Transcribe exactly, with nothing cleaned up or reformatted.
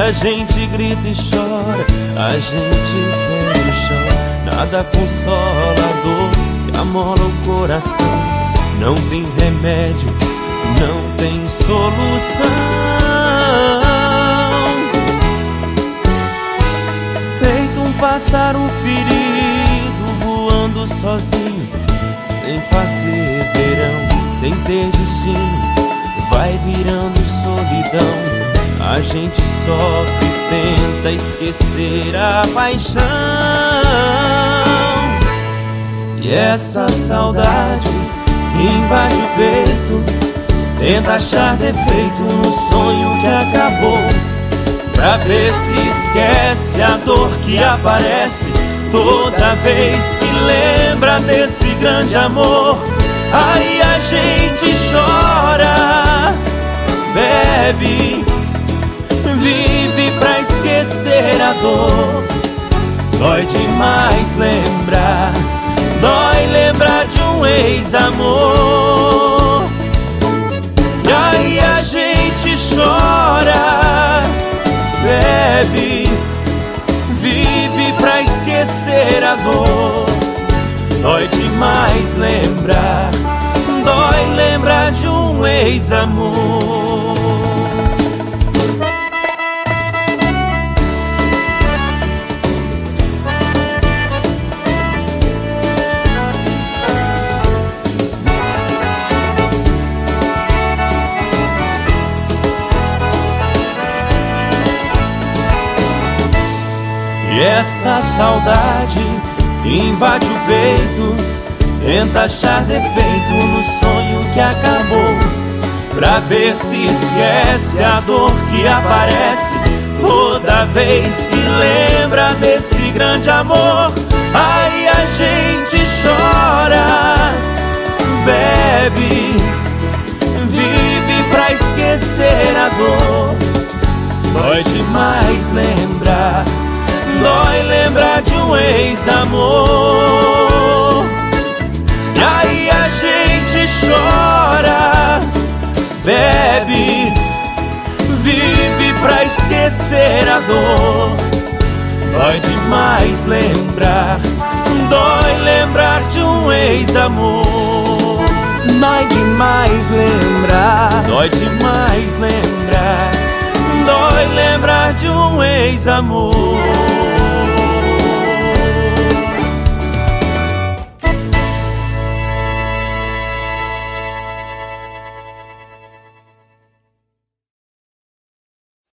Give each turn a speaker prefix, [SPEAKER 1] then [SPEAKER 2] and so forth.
[SPEAKER 1] A gente grita e chora, a gente perde o chão. Nada consola a dor que amola o coração. Não tem remédio, não tem solução. Feito um pássaro ferido, voando sozinho, sem fazer verão, sem ter destino, vai virando solidão. A gente sofre, tenta esquecer a paixão. E essa saudade que invade o peito, tenta achar defeito no sonho que acabou, pra ver se esquece a dor que aparece toda vez que lembra desse grande amor. Aí a gente chora, bebe, vive pra esquecer a dor. Dói demais lembrar, dói lembrar de um ex-amor. E aí a gente chora, bebe, vive pra esquecer a dor. Dói demais lembrar, dói lembrar de um ex-amor. E essa saudade que invade o peito, tenta achar defeito no sonho que acabou, pra ver se esquece a dor que aparece toda vez que lembra desse grande amor. Aí a gente chora, bebe, vive pra esquecer a dor. Dói demais lembrar, dói lembrar de um ex-amor. E aí a gente chora, bebe, vive pra esquecer a dor. Dói demais lembrar, dói lembrar de um ex-amor. Dói demais lembrar, dói demais lembrar, dói lembrar de um ex-amor.